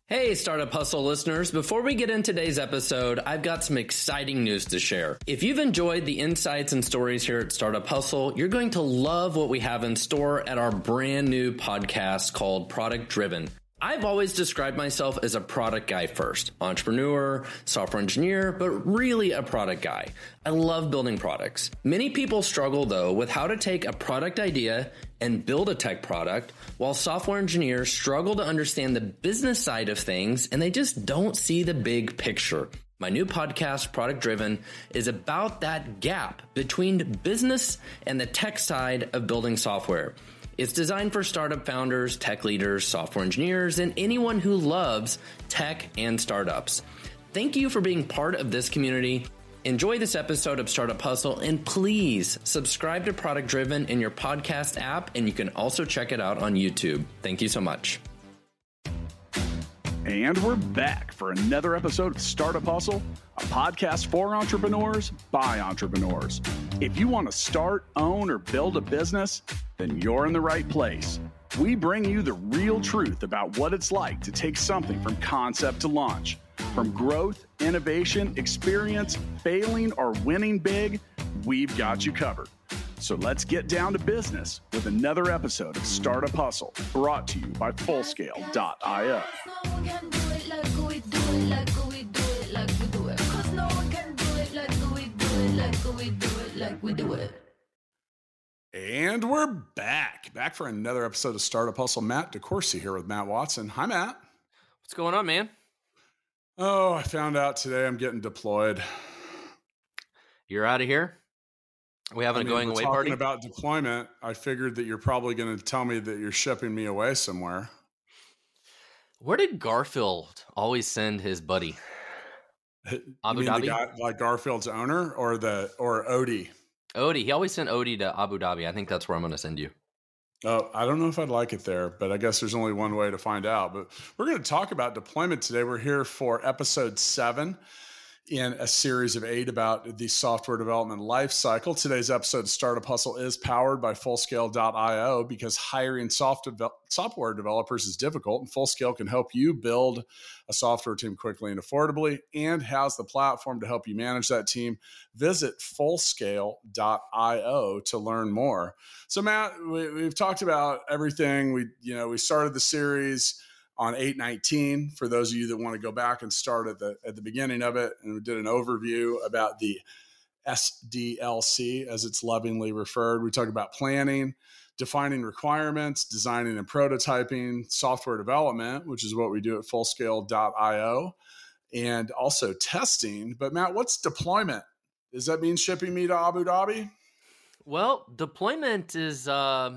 Hey, Startup Hustle listeners. Before we get into today's episode, I've got some exciting news to share. If you've enjoyed the insights and stories here at Startup Hustle, you're going to love what we have in store at our brand new podcast called Product Driven. I've always described myself as a product guy first, entrepreneur, software engineer, but really a product guy. I love building products. Many people struggle though with how to take a product idea and build a tech product, while software engineers struggle to understand the business side of things and they just don't see the big picture. My new podcast, Product Driven, is about that gap between business and the tech side of building software. It's designed for startup founders, tech leaders, software engineers, and anyone who loves tech and startups. Thank you for being part of this community. Enjoy this episode of Startup Hustle, and please subscribe to Product Driven in your podcast app, and you can also check it out on YouTube. Thank you so much. And we're back for another episode of Startup Hustle, a podcast for entrepreneurs by entrepreneurs. If you want to start, own, or build a business, then you're in the right place. We bring you the real truth about what it's like to take something from concept to launch. From growth, innovation, experience, failing, or winning big, we've got you covered. So let's get down to business with another episode of Startup Hustle, brought to you by Fullscale.io. And we're back for another episode of Startup Hustle. Matt DeCoursey here with Matt Watson. Hi, Matt. What's going on, man? Oh, I found out today I'm getting deployed. You're out of here? We having a going away party? Talking about deployment, I figured that you're probably going to tell me that you're shipping me away somewhere. Where did Garfield always send his buddy? Abu Dhabi? The guy, like Garfield's owner or Odie? Odie. He always sent Odie to Abu Dhabi. I think that's where I'm going to send you. Oh, I don't know if I'd like it there, but I guess there's only one way to find out. But we're going to talk about deployment today. We're here for episode 7 in a series of 8 about the software development life cycle. Today's episode of Startup Hustle is powered by Fullscale.io because hiring software developers is difficult, and Fullscale can help you build a software team quickly and affordably, and has the platform to help you manage that team. Visit Fullscale.io to learn more. So, Matt, we've talked about everything. We started the series on 8/19 for those of you that want to go back and start at the beginning of it. And we did an overview about the SDLC, as it's lovingly referred. We talked about planning, defining requirements, designing and prototyping, software development, which is what we do at Fullscale.io, and also testing. But Matt, what's deployment? Does that mean shipping me to Abu Dhabi? Well, deployment is,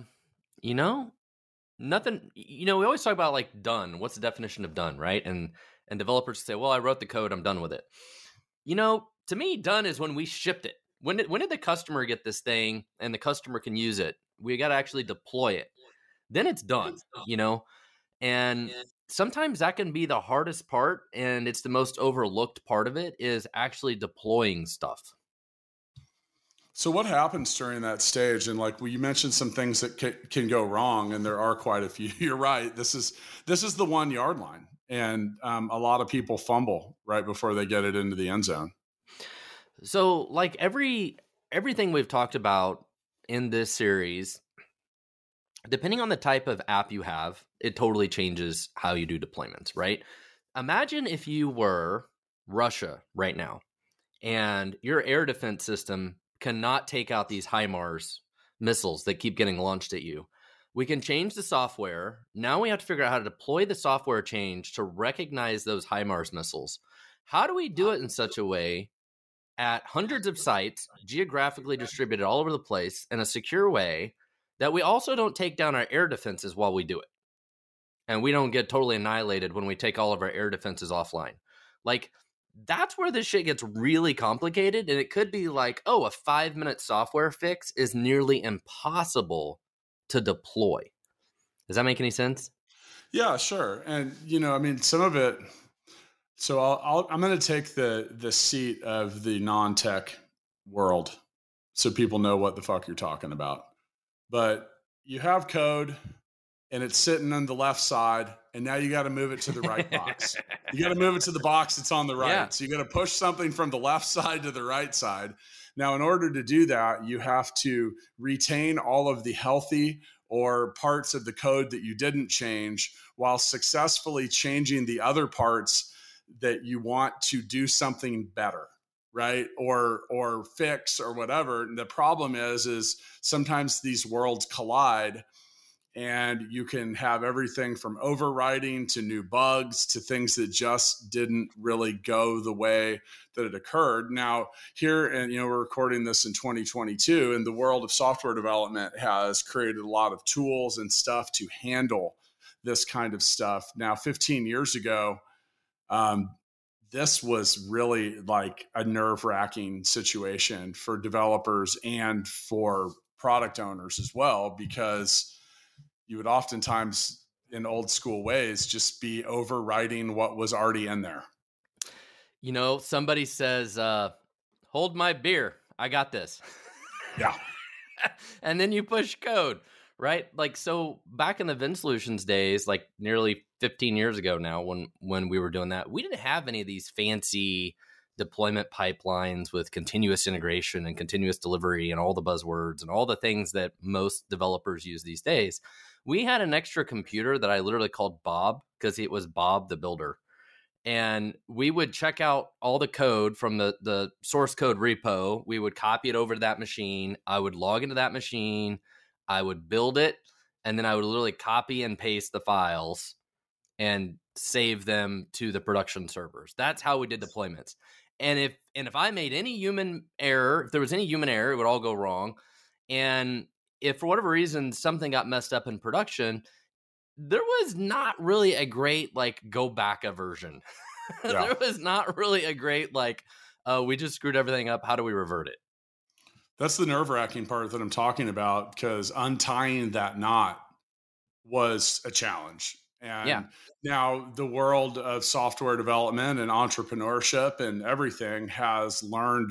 nothing, we always talk about like done. What's the definition of done, right? And developers say, well, I wrote the code, I'm done with it. To me, done is when we shipped it. When did the customer get this thing and the customer can use it? We got to actually deploy it. Then it's done, And sometimes that can be the hardest part, and it's the most overlooked part of it, is actually deploying stuff. So what happens during that stage? And you mentioned some things that can go wrong, and there are quite a few. You're right. This is the 1 yard line, and a lot of people fumble right before they get it into the end zone. So like everything we've talked about in this series, depending on the type of app you have, it totally changes how you do deployments, right? Imagine if you were Russia right now and your air defense system cannot take out these HIMARS missiles that keep getting launched at you. We can change the software. Now we have to figure out how to deploy the software change to recognize those HIMARS missiles. How do we do it in such a way at hundreds of sites, geographically distributed all over the place, in a secure way that we also don't take down our air defenses while we do it? And we don't get totally annihilated when we take all of our air defenses offline. That's where this shit gets really complicated. And it could be like, a 5-minute software fix is nearly impossible to deploy. Does that make any sense? Yeah, sure. And, some of it, so I'm going to take the seat of the non-tech world so people know what the fuck you're talking about. But you have code, and it's sitting on the left side, and now you got to move it to the right box. You got to move it to the box that's on the right. Yeah. So you got to push something from the left side to the right side. Now, in order to do that, you have to retain all of the healthy or parts of the code that you didn't change while successfully changing the other parts that you want to do something better, right? Or fix or whatever. And the problem is sometimes these worlds collide, and you can have everything from overwriting to new bugs to things that just didn't really go the way that it occurred. Now, here, and we're recording this in 2022, and the world of software development has created a lot of tools and stuff to handle this kind of stuff. Now, 15 years ago, this was really like a nerve-wracking situation for developers and for product owners as well, because you would oftentimes, in old school ways, just be overwriting what was already in there. Somebody says, hold my beer. I got this. Yeah. And then you push code, right? Like, so back in the VinSolutions days, like nearly 15 years ago now, when we were doing that, we didn't have any of these fancy deployment pipelines with continuous integration and continuous delivery and all the buzzwords and all the things that most developers use these days. We had an extra computer that I literally called Bob, because it was Bob the Builder. And we would check out all the code from the source code repo. We would copy it over to that machine. I would log into that machine. I would build it. And then I would literally copy and paste the files and save them to the production servers. That's how we did deployments. And if I made any human error, if there was any human error, it would all go wrong. And if for whatever reason something got messed up in production, there was not really a great go back a version. Yeah. There was not really a great we just screwed everything up. How do we revert it? That's the nerve-wracking part that I'm talking about, because untying that knot was a challenge. And now the world of software development and entrepreneurship and everything has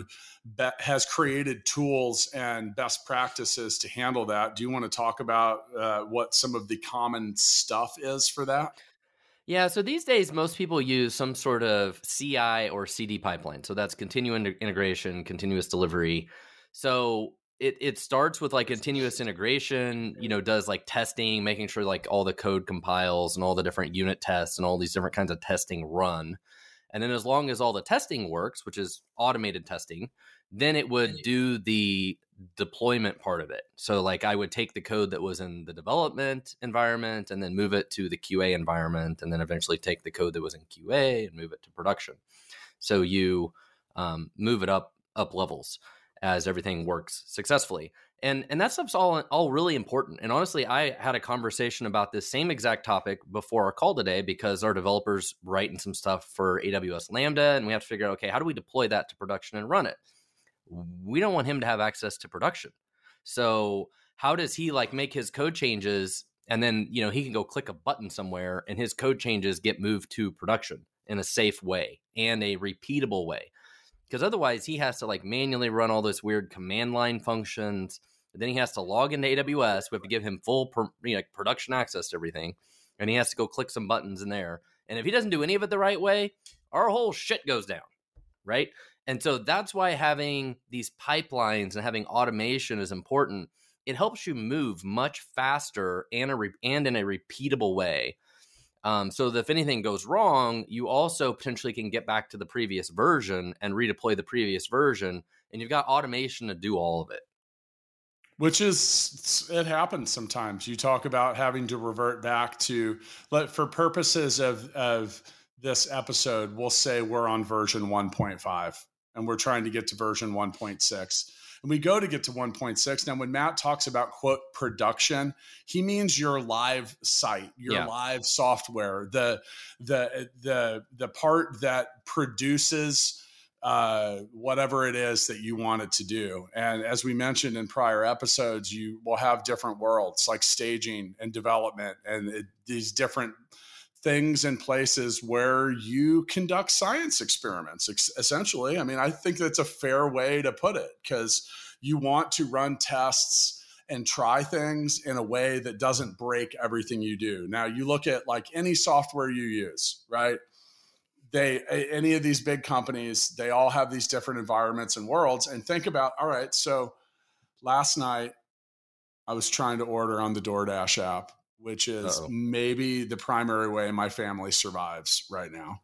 created tools and best practices to handle that. Do you want to talk about what some of the common stuff is for that? Yeah, so these days, most people use some sort of CI or CD pipeline. So that's continuous integration, continuous delivery. So it starts with continuous integration, does testing, making sure all the code compiles and all the different unit tests and all these different kinds of testing run. And then as long as all the testing works, which is automated testing, then it would do the deployment part of it. So I would take the code that was in the development environment and then move it to the QA environment, and then eventually take the code that was in QA and move it to production. So you move it up levels as everything works successfully. And that stuff's all really important. And honestly, I had a conversation about this same exact topic before our call today, because our developers writing some stuff for AWS Lambda, and we have to figure out, okay, how do we deploy that to production and run it? We don't want him to have access to production. So how does he make his code changes, and then, he can go click a button somewhere and his code changes get moved to production in a safe way and a repeatable way? Because otherwise he has to manually run all those weird command line functions. Then he has to log into AWS. We have to give him full production access to everything. And he has to go click some buttons in there. And if he doesn't do any of it the right way, our whole shit goes down, right? And so that's why having these pipelines and having automation is important. It helps you move much faster and in a repeatable way. So that if anything goes wrong, you also potentially can get back to the previous version and redeploy the previous version, and you've got automation to do all of it. Which it happens sometimes. You talk about having to revert back to, for purposes of this episode, we'll say we're on version 1.5 and we're trying to get to version 1.6. And we go to get to 1.6. Now, when Matt talks about, quote, production, he means your live site, your live software, the part that produces whatever it is that you want it to do. And as we mentioned in prior episodes, you will have different worlds like staging and development and these different things and places where you conduct science experiments, essentially. I mean, I think that's a fair way to put it, because you want to run tests and try things in a way that doesn't break everything you do. Now, you look at like any software you use, right? Any of these big companies, they all have these different environments and worlds. And think about, all right, so last night I was trying to order on the DoorDash app, which is maybe the primary way my family survives right now.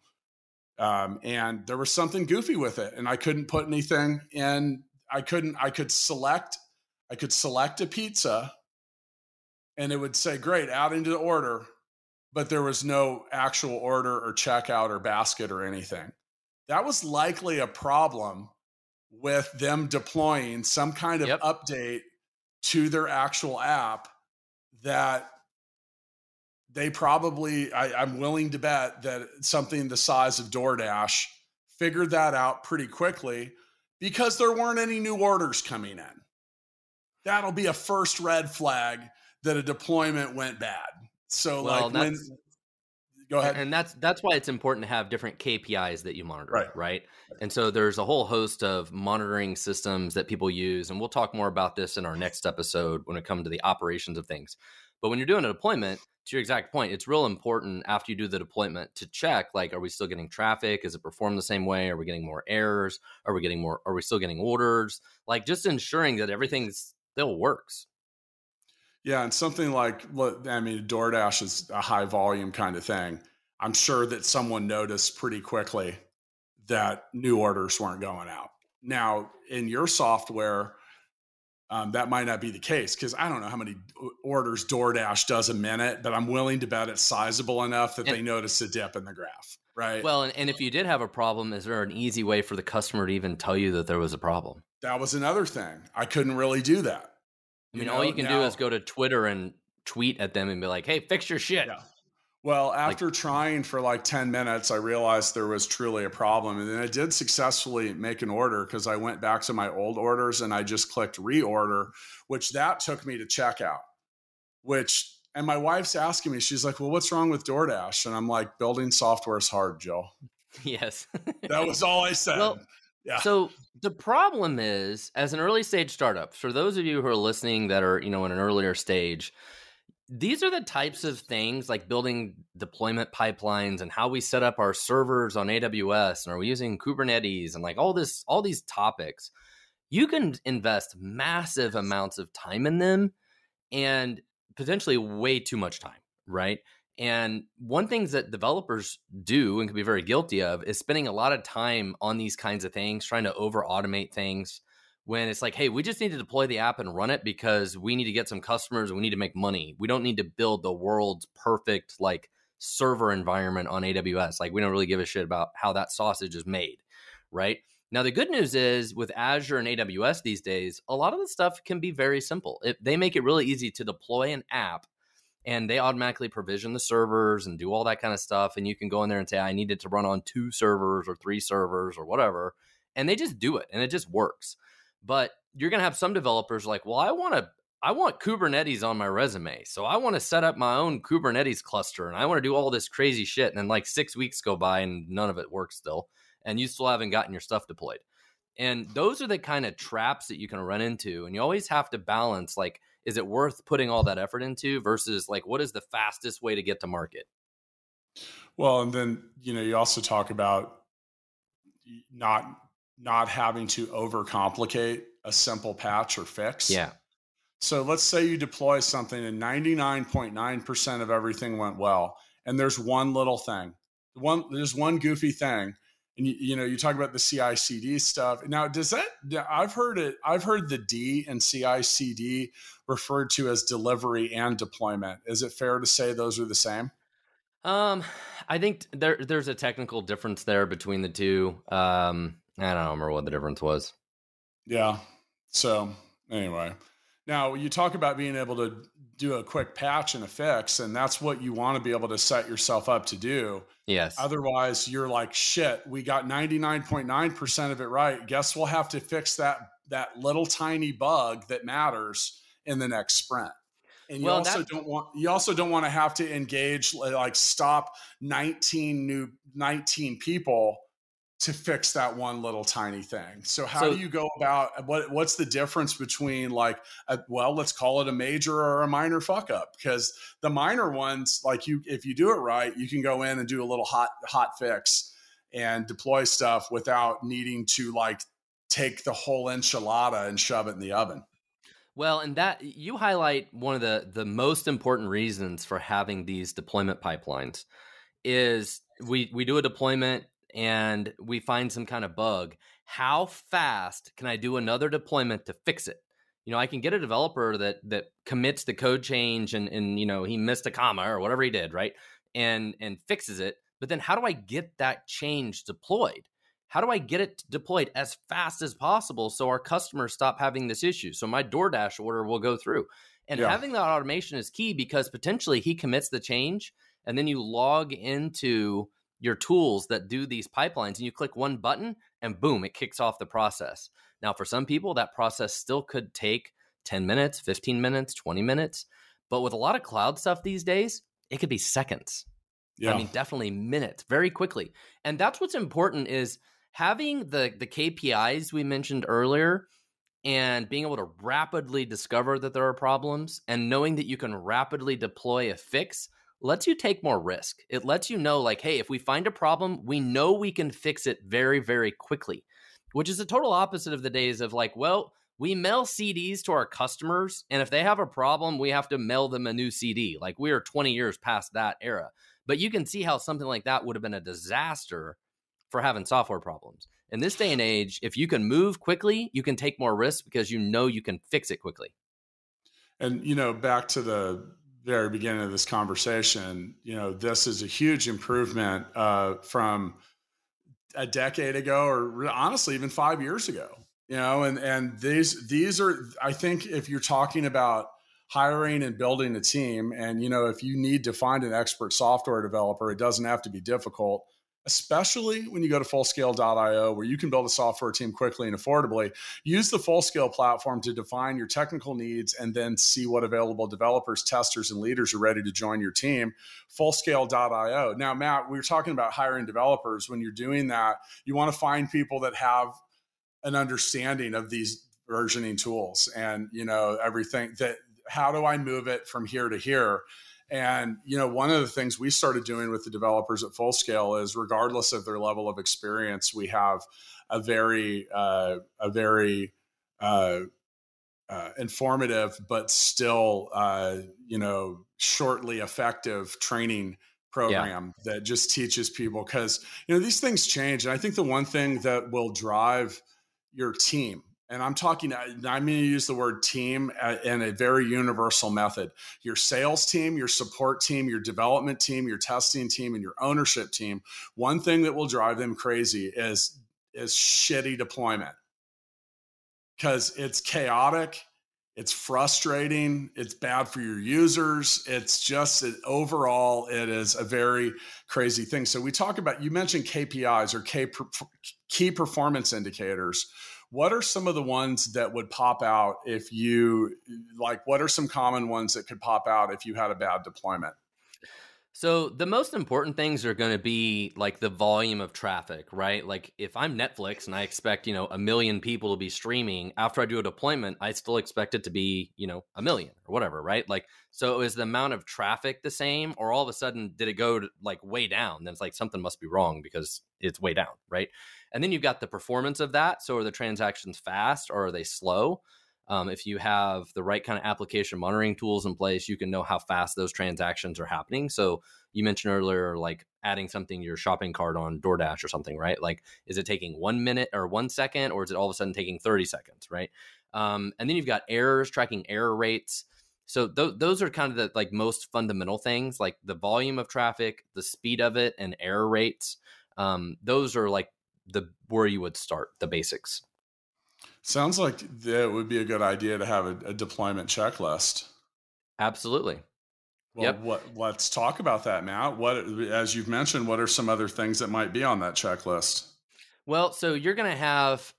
And there was something goofy with it, and I couldn't put anything in. I could select a pizza and it would say, great, add into the order, but there was no actual order or checkout or basket or anything. That was likely a problem with them deploying some kind of update to their actual app that they probably, I'm willing to bet that something the size of DoorDash figured that out pretty quickly because there weren't any new orders coming in. That'll be a first red flag that a deployment went bad. So go ahead. And that's why it's important to have different KPIs that you monitor, right? And so there's a whole host of monitoring systems that people use, and we'll talk more about this in our next episode when it comes to the operations of things. But when you're doing a deployment, to your exact point, it's real important after you do the deployment to check, like, are we still getting traffic? Is it performed the same way? Are we getting more errors? Are we still getting orders? Like, just ensuring that everything still works. Yeah, and something like, DoorDash is a high volume kind of thing. I'm sure that someone noticed pretty quickly that new orders weren't going out. Now, in your software, that might not be the case because I don't know how many orders DoorDash does a minute, but I'm willing to bet it's sizable enough that they notice a dip in the graph, right? Well, and if you did have a problem, is there an easy way for the customer to even tell you that there was a problem? That was another thing. I couldn't really do that. All you can do is go to Twitter and tweet at them and be like, hey, fix your shit. Yeah. Well, after trying for like 10 minutes, I realized there was truly a problem. And then I did successfully make an order because I went back to my old orders and I just clicked reorder, which that took me to checkout, and my wife's asking me, she's like, well, what's wrong with DoorDash? And I'm like, building software is hard, Jill. Yes. That was all I said. Well, yeah. So the problem is, as an early stage startup, for those of you who are listening that are, in an earlier stage, these are the types of things like building deployment pipelines and how we set up our servers on AWS, and are we using Kubernetes, and like all these topics. You can invest massive amounts of time in them and potentially way too much time, right? And one thing that developers do and can be very guilty of is spending a lot of time on these kinds of things, trying to over automate things when it's like, hey, we just need to deploy the app and run it because we need to get some customers and we need to make money. We don't need to build the world's perfect like server environment on AWS. Like, we don't really give a shit about how that sausage is made, right? Now, the good news is with Azure and AWS these days, a lot of the stuff can be very simple. They make it really easy to deploy an app, and they automatically provision the servers and do all that kind of stuff. And you can go in there and say, I need it to run on 2 servers or 3 servers or whatever. And they just do it, and it just works. But you're going to have some developers like, well, I want Kubernetes on my resume. So I want to set up my own Kubernetes cluster, and I want to do all this crazy shit. And then like 6 weeks go by and none of it works still. And you still haven't gotten your stuff deployed. And those are the kind of traps that you can run into. And you always have to balance, like, is it worth putting all that effort into versus like, what is the fastest way to get to market? Well, and then, you also talk about not having to overcomplicate a simple patch or fix. Yeah. So let's say you deploy something and 99.9% of everything went well. And there's one little thing, there's one goofy thing. And you talk about the CI/CD stuff. Now, I've heard the D in CI/CD referred to as delivery and deployment. Is it fair to say those are the same? I think there's a technical difference there between the two. I don't remember what the difference was. Yeah. So anyway, now you talk about being able to do a quick patch and a fix, and that's what you want to be able to set yourself up to do. Yes. Otherwise, you're like, shit, we got 99.9% of it right. Guess we'll have to fix that little tiny bug that matters in the next sprint. And you also don't want to have to engage, like, stop 19 people to fix that one little tiny thing. So how do you go about what's the difference between like, let's call it a major or a minor fuck up? Because the minor ones, like if you do it right, you can go in and do a little hot fix and deploy stuff without needing to like take the whole enchilada and shove it in the oven. Well, and that you highlight one of the most important reasons for having these deployment pipelines is we do a deployment and we find some kind of bug. How fast can I do another deployment to fix it? I can get a developer that commits the code change and he missed a comma or whatever he did, right? And fixes it. But then how do I get that change deployed? How do I get it deployed as fast as possible so our customers stop having this issue? So my DoorDash order will go through. And having that automation is key because potentially he commits the change and then you log into your tools that do these pipelines and you click one button and boom, it kicks off the process. Now, for some people, that process still could take 10 minutes, 15 minutes, 20 minutes. But with a lot of cloud stuff these days, it could be seconds. Yeah. I mean, definitely minutes, very quickly. And that's what's important is having the KPIs we mentioned earlier and being able to rapidly discover that there are problems and knowing that you can rapidly deploy a fix lets you take more risk. It lets you know like, hey, if we find a problem, we know we can fix it very, very quickly, which is the total opposite of the days of like, well, we mail CDs to our customers. And if they have a problem, we have to mail them a new CD. Like we are 20 years past that era. But you can see how something like that would have been a disaster for having software problems. In this day and age, if you can move quickly, you can take more risks because you know you can fix it quickly. And, back to the very beginning of this conversation, this is a huge improvement from a decade ago, or honestly, even 5 years ago, and these are, I think if you're talking about hiring and building a team and, if you need to find an expert software developer, it doesn't have to be difficult, especially when you go to Fullscale.io, where you can build a software team quickly and affordably. Use the Fullscale platform to define your technical needs and then see what available developers, testers, and leaders are ready to join your team. Fullscale.io. Now, Matt, we were talking about hiring developers. When you're doing that, you want to find people that have an understanding of these versioning tools and, everything that, how do I move it from here to here? And, one of the things we started doing with the developers at Fullscale is regardless of their level of experience, we have a very informative, but still, shortly effective training program that just teaches people because, these things change. And I think the one thing that will drive your team, and I'm going to use the word team in a very universal method. Your sales team, your support team, your development team, your testing team, and your ownership team. One thing that will drive them crazy is shitty deployment. Because it's chaotic, it's frustrating, it's bad for your users. It's just overall, it is a very crazy thing. So we talk about, you mentioned KPIs or key performance indicators. What are some of the ones that would pop out if you, what are some common ones that could pop out if you had a bad deployment? So the most important things are going to be like the volume of traffic, right? Like if I'm Netflix and I expect, 1 million people to be streaming, after I do a deployment, I still expect it to be, 1 million or whatever, right? Like, so is the amount of traffic the same, or all of a sudden did it go to way down? Then it's like something must be wrong because it's way down, right? And then you've got the performance of that. So are the transactions fast or are they slow? If you have the right kind of application monitoring tools in place, you can know how fast those transactions are happening. So you mentioned earlier, like adding something to your shopping cart on DoorDash or something, right? Like, is it taking 1 minute or 1 second, or is it all of a sudden taking 30 seconds, right? And then you've got errors, tracking error rates. So those are kind of the most fundamental things, like the volume of traffic, the speed of it, and error rates. Those are where you would start, the basics. Sounds like that would be a good idea to have a deployment checklist. Absolutely. Well, let's talk about that, Matt. As you've mentioned, what are some other things that might be on that checklist? Well, so you're going to have,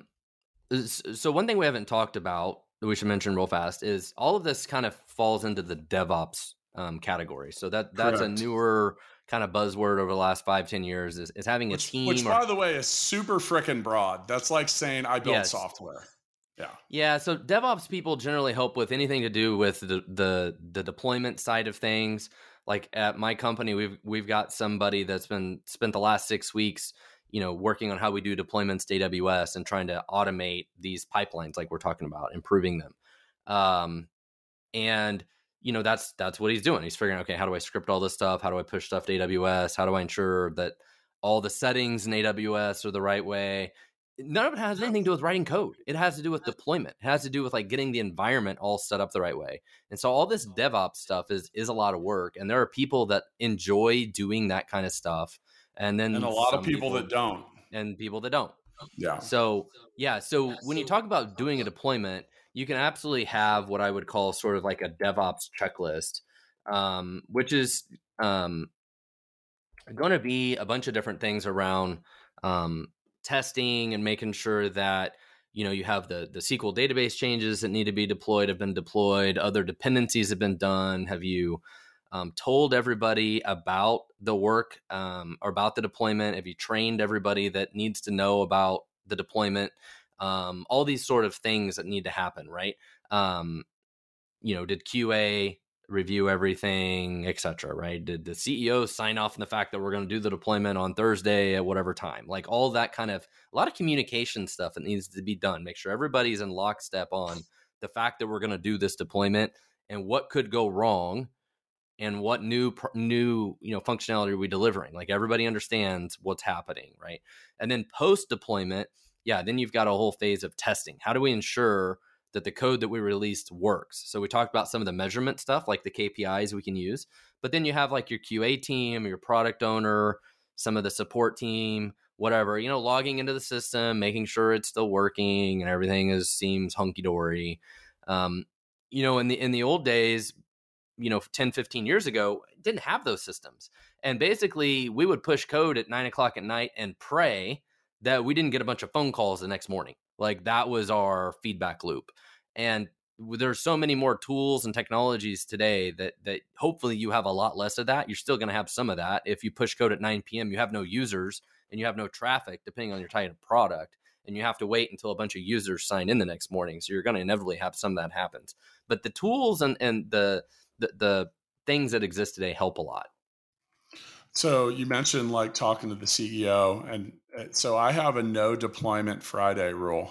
so one thing we haven't talked about that we should mention real fast is all of this kind of falls into the DevOps category. So that's Correct. A newer kind of buzzword over the last 5-10 years is having a team. Which, by the way, is super frickin' broad. That's like saying I build software. Yeah. Yeah. So DevOps people generally help with anything to do with the deployment side of things. Like at my company, we've got somebody that's spent the last 6 weeks, working on how we do deployments to AWS and trying to automate these pipelines, like we're talking about, improving them. And that's what he's doing. He's figuring, okay, how do I script all this stuff? How do I push stuff to AWS? How do I ensure that all the settings in AWS are the right way? None of it has anything to do with writing code. It has to do with deployment. It has to do with like getting the environment all set up the right way. And so all this DevOps stuff is a lot of work. And there are people that enjoy doing that kind of stuff. And then a lot of people that don't. And people that don't. Yeah. So when you talk about doing a deployment, you can absolutely have what I would call sort of like a DevOps checklist, which is going to be a bunch of different things around testing and making sure that you have the SQL database changes that need to be deployed have been deployed, other dependencies have been done. Have you told everybody about the work or about the deployment? Have you trained everybody that needs to know about the deployment? All these sort of things that need to happen, right? Did QA review everything, etc., right? Did the CEO sign off on the fact that we're going to do the deployment on Thursday at whatever time? Like all that kind of, a lot of communication stuff that needs to be done. Make sure everybody's in lockstep on the fact that we're going to do this deployment and what could go wrong and what new functionality are we delivering. Like everybody understands what's happening, right? And then post deployment, then you've got a whole phase of testing. How do we ensure that the code that we released works? So we talked about some of the measurement stuff, like the KPIs we can use, but then you have like your QA team, your product owner, some of the support team, whatever, logging into the system, making sure it's still working and everything seems hunky-dory. In the old days, 10, 15 years ago, didn't have those systems. And basically we would push code at 9:00 at night and pray that we didn't get a bunch of phone calls the next morning. Like that was our feedback loop. And there's so many more tools and technologies today that hopefully you have a lot less of that. You're still going to have some of that. If you push code at 9 p.m., you have no users and you have no traffic, depending on your type of product, and you have to wait until a bunch of users sign in the next morning. So you're going to inevitably have some of that happens. But the tools and the things that exist today help a lot. So you mentioned like talking to the CEO, and so I have a no deployment Friday rule.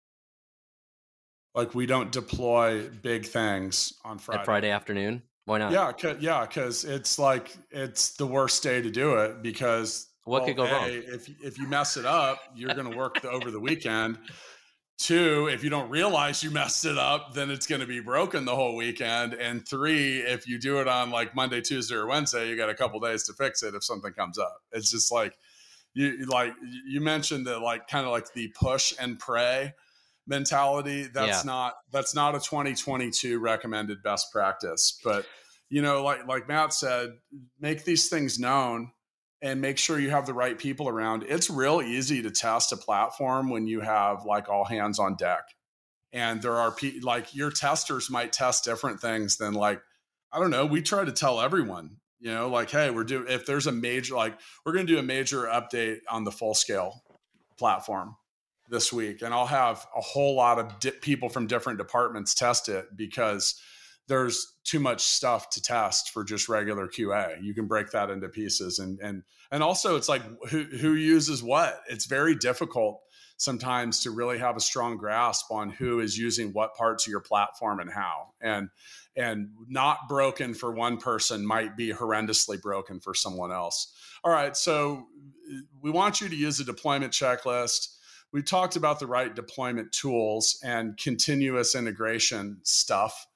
Like we don't deploy big things on Friday. At Friday afternoon? Why not? Yeah, because it's like it's the worst day to do it because could go wrong? If you mess it up, you're going to work over the weekend. 2, if you don't realize you messed it up, then it's going to be broken the whole weekend. And 3, if you do it on like Monday, Tuesday, or Wednesday, you got a couple days to fix it if something comes up. It's just like you mentioned that, like kind of like the push and pray mentality. That's not a 2022 recommended best practice. But like Matt said, make these things known and make sure you have the right people around. It's real easy to test a platform when you have like all hands on deck. And there are like your testers might test different things than like, I don't know. We try to tell everyone, like, hey, if there's a major, like we're going to do a major update on the Full Scale platform this week. And I'll have a whole lot of people from different departments test it because there's too much stuff to test for just regular QA. You can break that into pieces. And also it's like who uses what. It's very difficult sometimes to really have a strong grasp on who is using what parts of your platform and how. And not broken for one person might be horrendously broken for someone else. All right, so we want you to use a deployment checklist. We talked about the right deployment tools and continuous integration stuff.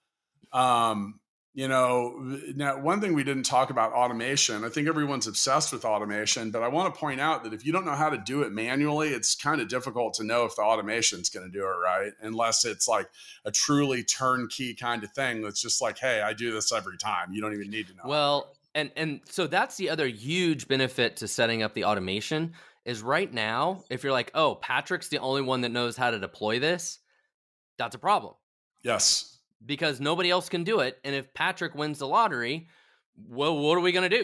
Now one thing we didn't talk about, automation. I think everyone's obsessed with automation, but I want to point out that if you don't know how to do it manually, it's kind of difficult to know if the automation is going to do it right, unless it's like a truly turnkey kind of thing. That's just like, hey, I do this every time. You don't even need to know. Well, and so that's the other huge benefit to setting up the automation is right now, if you're like, oh, Patrick's the only one that knows how to deploy this, that's a problem. Yes. Because nobody else can do it. And if Patrick wins the lottery, well, what are we going to do?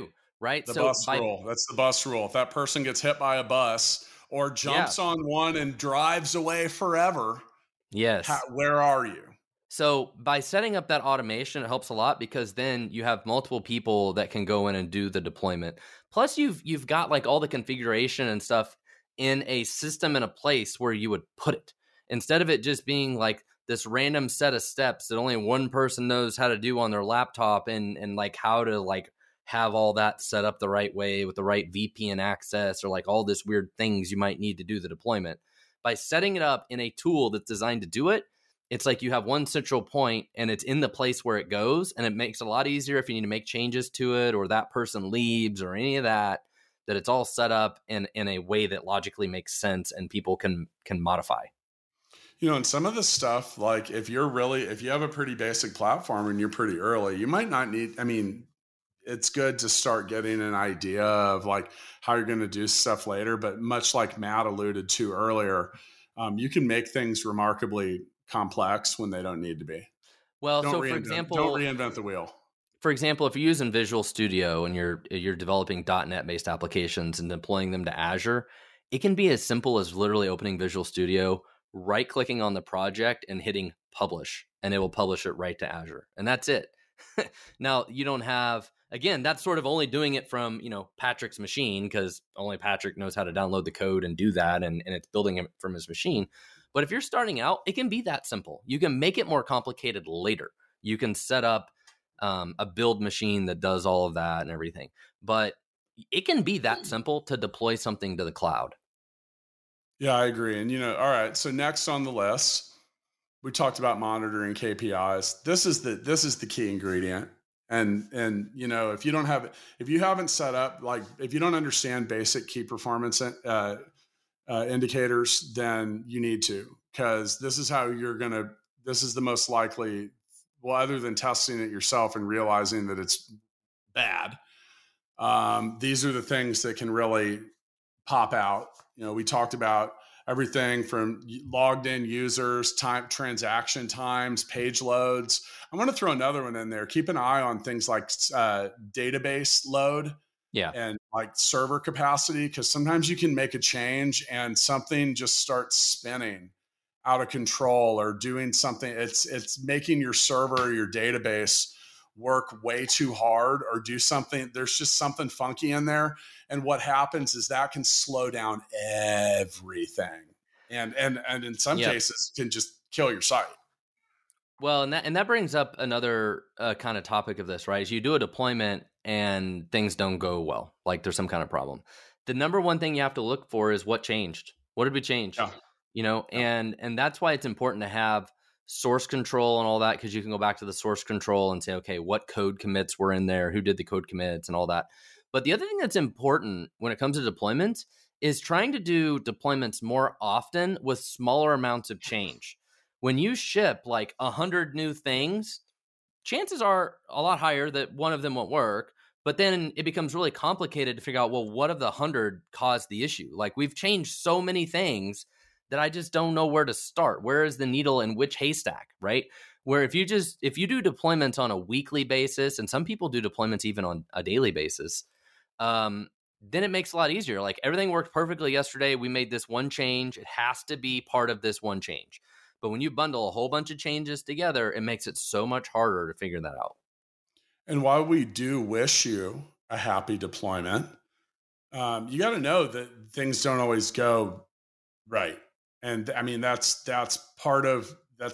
right? The So bus rule. That's the bus rule. If that person gets hit by a bus or jumps on one and drives away forever, yes. Where are you? So by setting up that automation, it helps a lot because then you have multiple people that can go in and do the deployment. Plus, you've got like all the configuration and stuff in a system in a place where you would put it, instead of it just being like this random set of steps that only one person knows how to do on their laptop, and like how to like have all that set up the right way with the right VPN access, or like all this weird things you might need to do the deployment. By setting it up in a tool that's designed to do it, it's like you have one central point and it's in the place where it goes, and it makes it a lot easier if you need to make changes to it or that person leaves or any of that, that it's all set up in a way that logically makes sense and people can modify. You know, and some of the stuff, like if you have a pretty basic platform and you're pretty early, you might not need, I mean, it's good to start getting an idea of like how you're going to do stuff later. But much like Matt alluded to earlier, you can make things remarkably complex when they don't need to be. Well, so for example, don't reinvent the wheel. For example, if you're using Visual Studio and you're developing .NET based applications and deploying them to Azure, it can be as simple as literally opening Visual Studio, right clicking on the project and hitting publish, and it will publish it right to Azure. And that's it. Now you don't have, again, that's sort of only doing it from, Patrick's machine, because only Patrick knows how to download the code and do that. And it's building it from his machine. But if you're starting out, it can be that simple. You can make it more complicated later. You can set up a build machine that does all of that and everything. But it can be that simple to deploy something to the cloud. Yeah, I agree. And, all right. So next on the list, we talked about monitoring KPIs. This is the key ingredient. And if you haven't set up, like if you don't understand basic key performance indicators, then you need to, because this is how this is the most likely, well, other than testing it yourself and realizing that it's bad. These are the things that can really pop out. We talked about everything from logged in users, transaction times, page loads. I want to throw another one in there. Keep an eye on things like database load. Yeah. And like server capacity, because sometimes you can make a change and something just starts spinning out of control or doing something. It's making your server or your database work way too hard or do something. There's just something funky in there. And what happens is that can slow down everything. And in some cases can just kill your site. Well, and that brings up another kind of topic of this, right? Is you do a deployment and things don't go well, like there's some kind of problem. The number one thing you have to look for is what changed. What did we change? Yeah. And that's why it's important to have source control and all that, because you can go back to the source control and say, okay, what code commits were in there, who did the code commits and all that. But the other thing that's important when it comes to deployments is trying to do deployments more often with smaller amounts of change. When you ship like 100 new things, chances are a lot higher that one of them won't work. But then it becomes really complicated to figure out, well, what of the 100 caused the issue? Like we've changed so many things that I just don't know where to start. Where is the needle in which haystack, right? Where if you do deployments on a weekly basis, and some people do deployments even on a daily basis, then it makes it a lot easier. Like everything worked perfectly yesterday. We made this one change. It has to be part of this one change. But when you bundle a whole bunch of changes together, it makes it so much harder to figure that out. And while we do wish you a happy deployment, you got to know that things don't always go right. And I mean, that's part of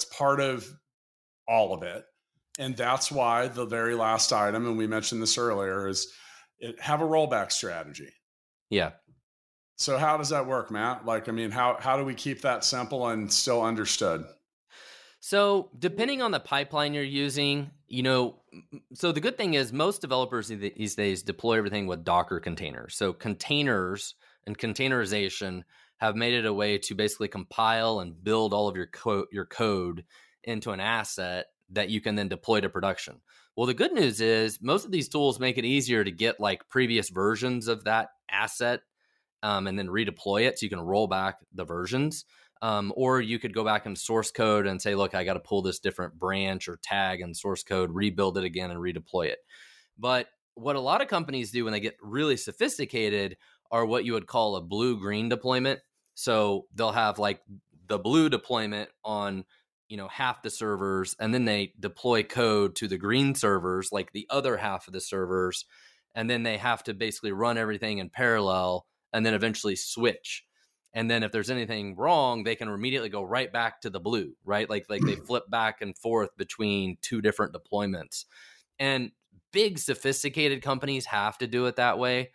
all of it. And that's why the very last item, and we mentioned this earlier, is have a rollback strategy. Yeah. So how does that work, Matt? Like, I mean, how do we keep that simple and still understood? So depending on the pipeline you're using, so the good thing is most developers these days deploy everything with Docker containers. So containers and containerization have made it a way to basically compile and build all of your code into an asset that you can then deploy to production. Well, the good news is most of these tools make it easier to get like previous versions of that asset and then redeploy it so you can roll back the versions. Or you could go back in source code and say, look, I got to pull this different branch or tag in source code, rebuild it again and redeploy it. But what a lot of companies do when they get really sophisticated are what you would call a blue-green deployment. So they'll have like the blue deployment on, half the servers, and then they deploy code to the green servers, like the other half of the servers. And then they have to basically run everything in parallel and then eventually switch. And then if there's anything wrong, they can immediately go right back to the blue, right? Like they flip back and forth between two different deployments. And big sophisticated companies have to do it that way.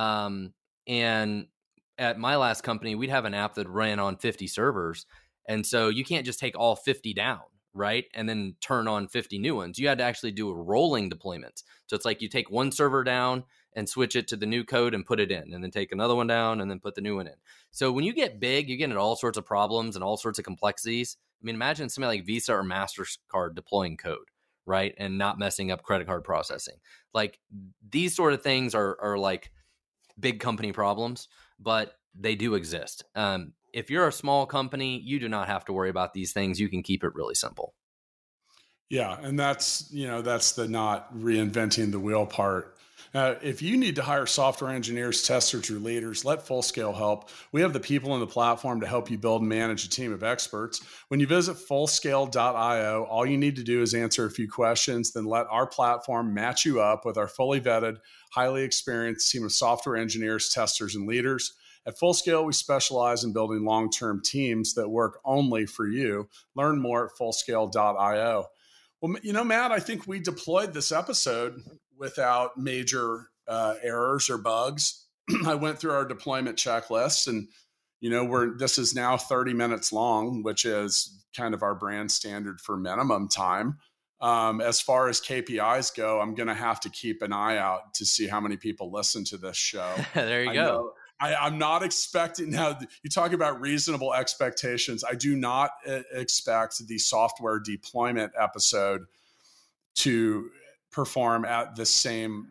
And at my last company, we'd have an app that ran on 50 servers. And so you can't just take all 50 down, right? And then turn on 50 new ones. You had to actually do a rolling deployment. So it's like you take one server down and switch it to the new code and put it in, and then take another one down and then put the new one in. So when you get big, you get into all sorts of problems and all sorts of complexities. I mean, imagine somebody like Visa or MasterCard deploying code, right? And not messing up credit card processing. Like these sort of things are like big company problems, but they do exist. If you're a small company, you do not have to worry about these things. You can keep it really simple. Yeah. And that's the not reinventing the wheel part. If you need to hire software engineers, testers, or leaders, let Fullscale help. We have the people and the platform to help you build and manage a team of experts. When you visit Fullscale.io, all you need to do is answer a few questions, then let our platform match you up with our fully vetted, highly experienced team of software engineers, testers, and leaders. At Fullscale, we specialize in building long-term teams that work only for you. Learn more at Fullscale.io. Well, Matt, I think we deployed this episode without major errors or bugs. I went through our deployment checklist, and this is now 30 minutes long, which is kind of our brand standard for minimum time. As far as KPIs go, I'm going to have to keep an eye out to see how many people listen to this show. There you go. I'm not expecting, now you talk about reasonable expectations. I do not expect the software deployment episode to perform at the same,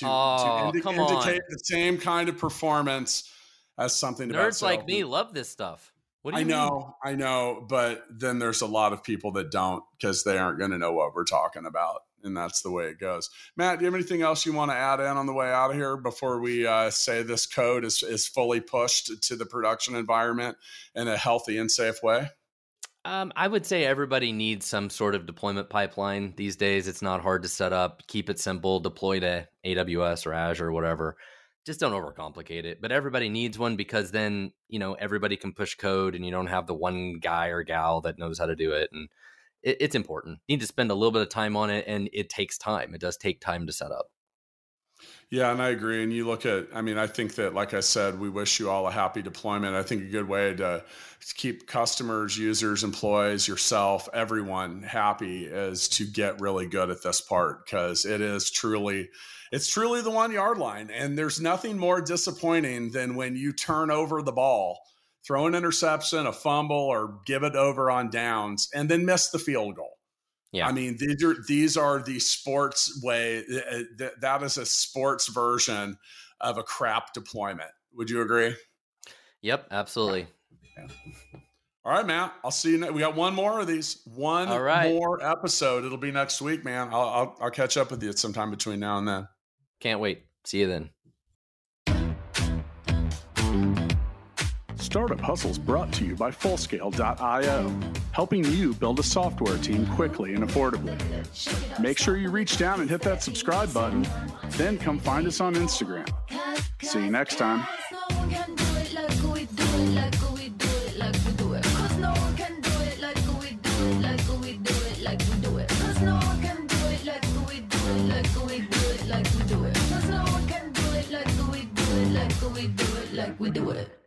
to indicate the same kind of performance as something nerds like me love this stuff. What do you mean? I know, but then there's a lot of people that don't, because they aren't going to know what we're talking about. And that's the way it goes. Matt, do you have anything else you want to add in on the way out of here before we say this code is fully pushed to the production environment in a healthy and safe way? I would say everybody needs some sort of deployment pipeline these days. It's not hard to set up. Keep it simple. Deploy to AWS or Azure or whatever. Just don't overcomplicate it. But everybody needs one, because then, everybody can push code and you don't have the one guy or gal that knows how to do it. And it's important. You need to spend a little bit of time on it, and it takes time. It does take time to set up. Yeah, and I agree. And you look at, I think that, like I said, we wish you all a happy deployment. I think a good way to keep customers, users, employees, yourself, everyone happy is to get really good at this part, because it's truly the 1 yard line. And there's nothing more disappointing than when you turn over the ball, throw an interception, a fumble, or give it over on downs, and then miss the field goal. Yeah. These are the sports way. That is a sports version of a crap deployment. Would you agree? Yep, absolutely. Yeah. All right, Matt. I'll see you. We got one more of these. More episode. It'll be next week, man. I'll catch up with you at some time between now and then. Can't wait. See you then. Startup Hustles brought to you by Fullscale.io, helping you build a software team quickly and affordably. Make sure you reach down and hit that subscribe button, then come find us on Instagram. See you next time. We do it.